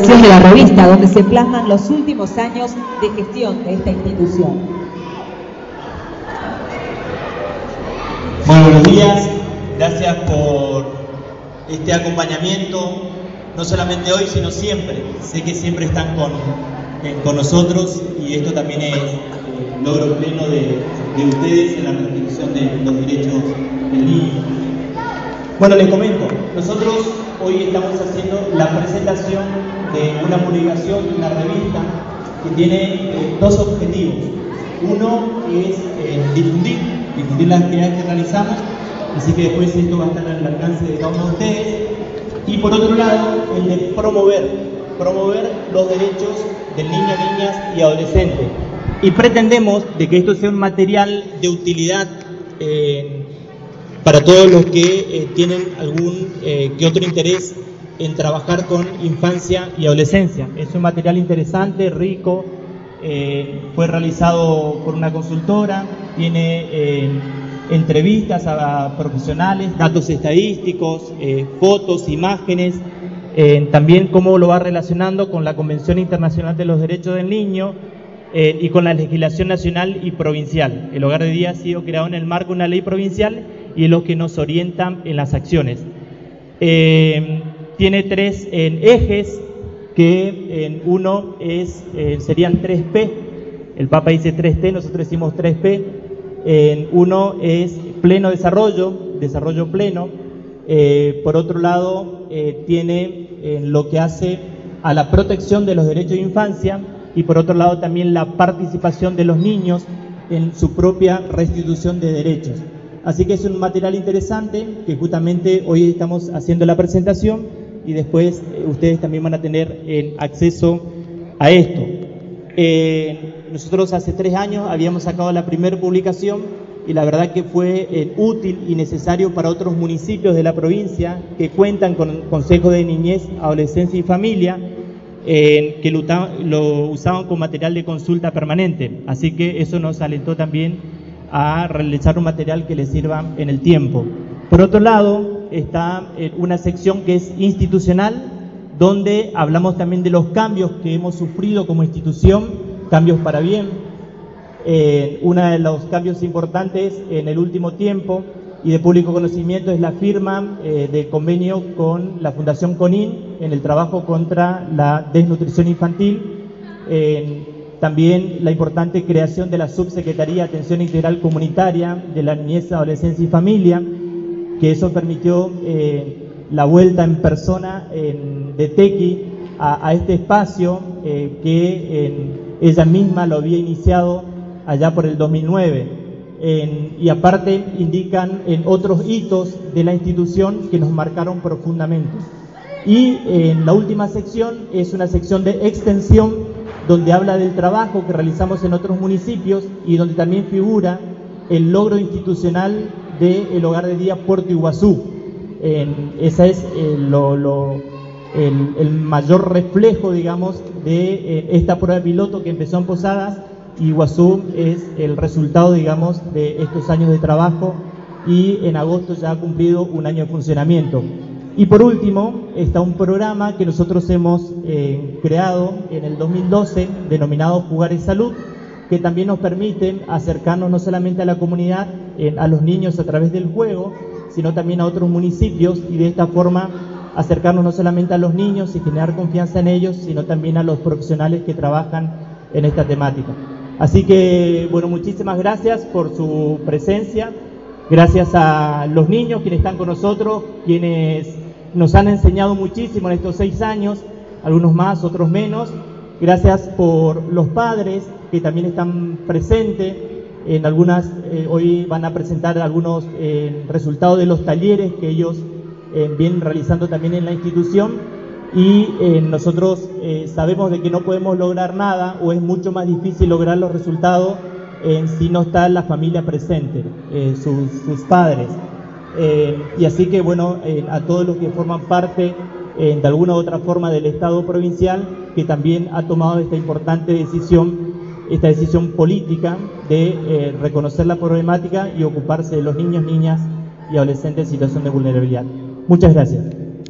de la revista, donde se plasman los últimos años de gestión de esta institución. Muy buenos días, gracias por este acompañamiento, no solamente hoy, sino siempre. Sé que siempre están con nosotros y esto también es logro pleno de ustedes en la restitución de los derechos del niño. Bueno, les comento, nosotros hoy estamos haciendo la presentación de una publicación, una revista que tiene dos objetivos. Uno es difundir las actividades que realizamos, así que después esto va a estar al alcance de cada uno de ustedes. Y por otro lado, el de promover los derechos del niño, niñas y adolescente. Y pretendemos de que esto sea un material de utilidad para todos los que tienen algún que otro interés en trabajar con infancia y adolescencia. Es un material interesante, rico, fue realizado por una consultora, tiene entrevistas a profesionales, datos estadísticos, fotos, imágenes, también cómo lo va relacionando con la Convención Internacional de los Derechos del Niño y con la legislación nacional y provincial. El Hogar de Día ha sido creado en el marco de una ley provincial y es lo que nos orienta en las acciones. Tiene tres ejes, que uno serían 3P, el Papa dice 3T, nosotros decimos 3P. Uno es pleno desarrollo pleno. Por otro lado, tiene lo que hace a la protección de los derechos de infancia y por otro lado también la participación de los niños en su propia restitución de derechos. Así que es un material interesante que justamente hoy estamos haciendo la presentación y después ustedes también van a tener acceso a esto. Nosotros hace 3 años habíamos sacado la primera publicación y la verdad que fue útil y necesario para otros municipios de la provincia que cuentan con consejos de niñez, adolescencia y familia que lo usaban como material de consulta permanente. Así que eso nos alentó también a realizar un material que les sirva en el tiempo. Por otro lado, está una sección que es institucional, donde hablamos también de los cambios que hemos sufrido como institución, cambios para bien. Uno de los cambios importantes en el último tiempo y de público conocimiento es la firma de convenio con la Fundación CONIN en el trabajo contra la desnutrición infantil. También la importante creación de la Subsecretaría de Atención Integral Comunitaria de la Niñez, Adolescencia y Familia, que eso permitió la vuelta en persona de Tequi a este espacio que ella misma lo había iniciado allá por el 2009. Y aparte indican otros hitos de la institución que nos marcaron profundamente. Y la última sección es una sección de extensión donde habla del trabajo que realizamos en otros municipios y donde también figura el logro institucional del Hogar de Día Puerto Iguazú. Ese es el mayor reflejo, digamos, de esta prueba piloto que empezó en Posadas. Iguazú es el resultado, digamos, de estos años de trabajo y en agosto ya ha cumplido 1 año de funcionamiento. Y por último, está un programa que nosotros hemos creado en el 2012, denominado Jugar es Salud, que también nos permite acercarnos no solamente a la comunidad, a los niños a través del juego, sino también a otros municipios y de esta forma acercarnos no solamente a los niños y generar confianza en ellos, sino también a los profesionales que trabajan en esta temática. Así que, bueno, muchísimas gracias por su presencia, gracias a los niños quienes están con nosotros, quienes nos han enseñado muchísimo en estos 6 años, algunos más, otros menos. Gracias por los padres que también están presentes en algunas, hoy van a presentar algunos resultados de los talleres que ellos vienen realizando también en la institución y nosotros sabemos de que no podemos lograr nada o es mucho más difícil lograr los resultados si no está la familia presente, sus padres. Y así que bueno, a todos los que forman parte de alguna u otra forma del Estado provincial que también ha tomado esta importante decisión política de reconocer la problemática y ocuparse de los niños, niñas y adolescentes en situación de vulnerabilidad. Muchas gracias.